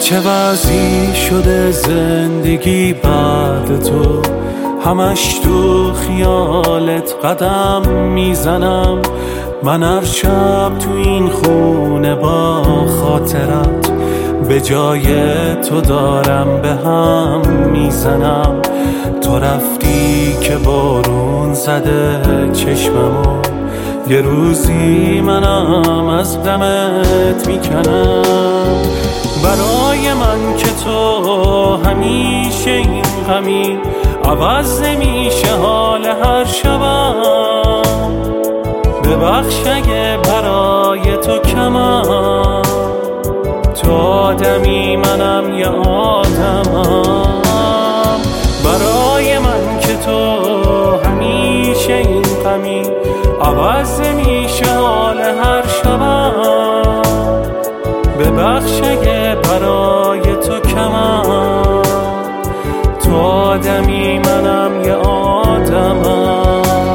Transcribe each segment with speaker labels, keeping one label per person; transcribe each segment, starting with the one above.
Speaker 1: چه وضعی شده زندگی بعد تو، همش تو خیالت قدم میزنم. من هر شب تو این خونه با خاطرت به جای تو دارم به هم میزنم. تو رفتی که بارون زده چشممو، یه روزی منم از غمت میکنم. برای من که تو همیشه این غمی، عوض نمیشه حال هر شبم. ببخش اگه برای تو کمم، تو آدمی منم یه آدمم. برای من که تو همیشه این غمی، عوض نمیشه حال هر شبم. ببخش اگه برای تو کمم، تو آدمی منم یه آدمم.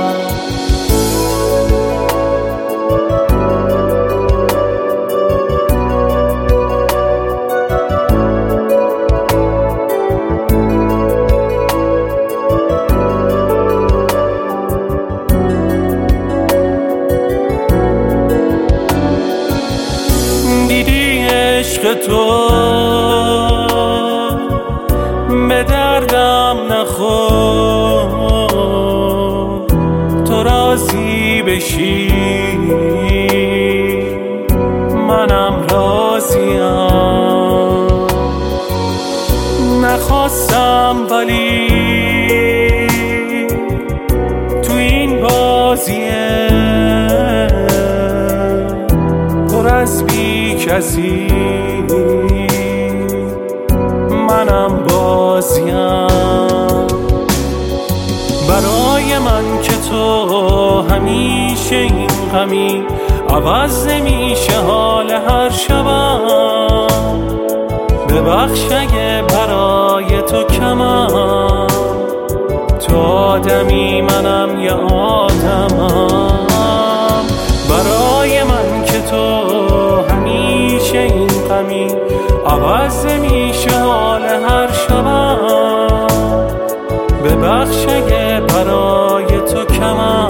Speaker 1: عشق تو به دردم نخور، تو راضی بشی منم راضیم. نخواستم ولی تو این بازیه پر از بی کسی منم بازیم. برای من که تو همیشه این غمی، عوض نمیشه حال هر شبم. ببخش اگه برای تو کمم، تو آدمی منم یه آدمم. برای من که تو همیشه این غمی، عوض نمیشه حال هر شبم. ببخش اگه برای تو کمم،